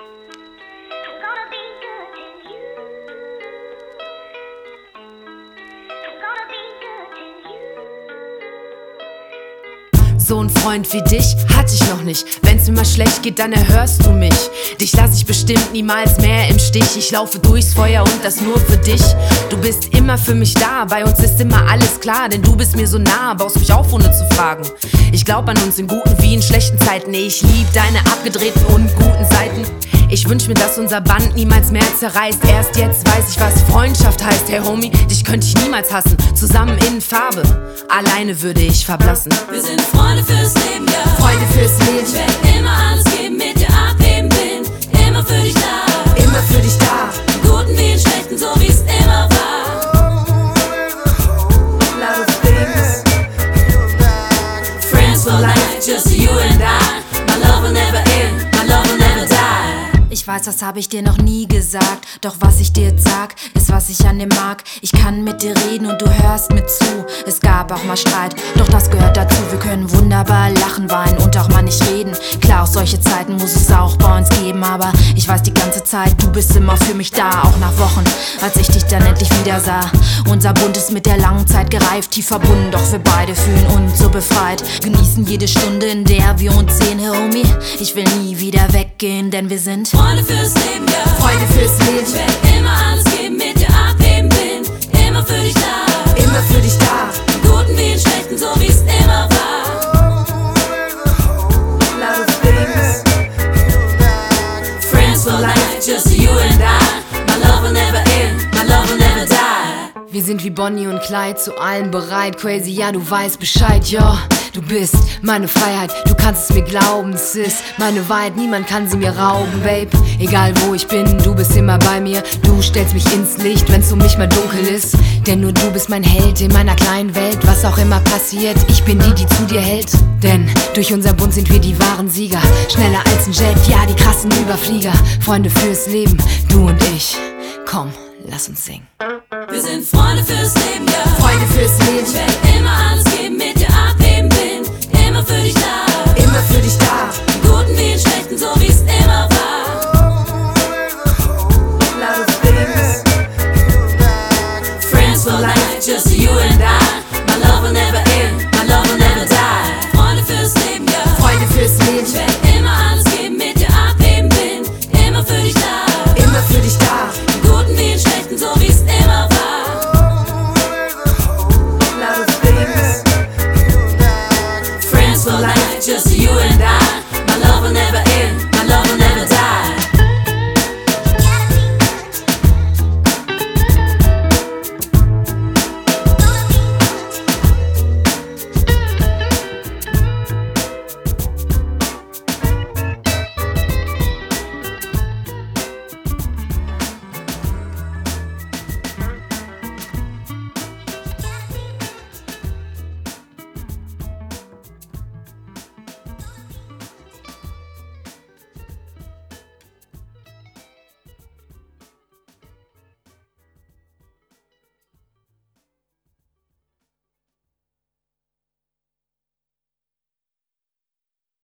I'm gonna be good to you. I'm gonna be good to you. So ein Freund wie dich hatte ich noch nicht. Wenn's mir mal schlecht geht, dann erhörst du mich. Dich lass ich bestimmt niemals mehr im Stich. Ich laufe durchs Feuer und das nur für dich. Du bist immer für mich da, bei uns ist immer alles klar. Denn du bist mir so nah, baust mich auf, ohne zu fragen. Ich glaub an uns in guten wie in schlechten Zeiten. Ich lieb deine abgedrehten und guten Seiten. Ich wünsch mir, dass unser Band niemals mehr zerreißt. Erst jetzt weiß ich, was Freundschaft heißt. Hey Homie, dich könnte ich niemals hassen. Zusammen in Farbe, alleine würde ich verblassen. Wir sind Freunde fürs Leben, ja. Freunde fürs Leben. Ich werd immer alles geben, mit dir abheben, bin immer für dich da. Immer für dich da. In guten wie in schlechten, so wie's immer war. Lot of things. Friends for life, just you and I. My love will never end, my love will never die. Ich weiß, das hab ich dir noch nie gesagt. Doch was ich dir jetzt sag, ist was ich an dir mag. Ich kann mit dir reden und du hörst mir zu. Es gab auch mal Streit, doch das gehört dazu. Wir können wunderbar lachen, weinen und auch mal nicht reden. Klar, auch solche Zeiten muss es auch bei uns geben. Aber ich weiß die ganze Zeit, du bist immer für mich da. Auch nach Wochen, als ich dich dann endlich wieder sah. Unser Bund ist mit der langen Zeit gereift, tief verbunden, doch wir beide fühlen uns so befreit. Genießen jede Stunde, in der wir uns sehen, hey Homie. Ich will nie wieder weggehen, denn wir sind Freunde fürs Leben, ja. Freunde fürs Leben. Ich werd immer alles geben, mit dir abheben, bin immer für dich da. Immer für dich da. In guten wie in schlechten, so wie's immer war. Lot of things. Friends for life, just you and I. My love will never end, my love will never die. Wir sind wie Bonnie und Clyde, zu allem bereit. Crazy, ja, du weißt Bescheid, ja. Du bist meine Freiheit, du kannst es mir glauben. Es ist meine Wahrheit, niemand kann sie mir rauben, Babe. Egal wo ich bin, du bist immer bei mir. Du stellst mich ins Licht, wenn's um mich mal dunkel ist. Denn nur du bist mein Held in meiner kleinen Welt. Was auch immer passiert, ich bin die zu dir hält. Denn durch unser Bund sind wir die wahren Sieger. Schneller als ein Jet, ja, die krassen Überflieger. Freunde fürs Leben, du und ich. Komm, lass uns singen. Wir sind Freunde fürs Leben, ja. Freunde fürs Leben. Ich werd immer alles geben, mit dir abheben, bin immer für dich da. Immer für dich da. In guten wie in schlechten, so wie's immer war. Lot of things. Friends for life, just you and I. My love will never end, my love will never die. Freunde fürs Leben, ja. Freunde fürs Leben. Ich werd immer alles geben, mit dir abheben, bin immer für dich da. Immer für dich da. In guten wie in schlechten, so wie's immer war. Lot of things. Friends for life, just you and I. My love will never end, my love will never die.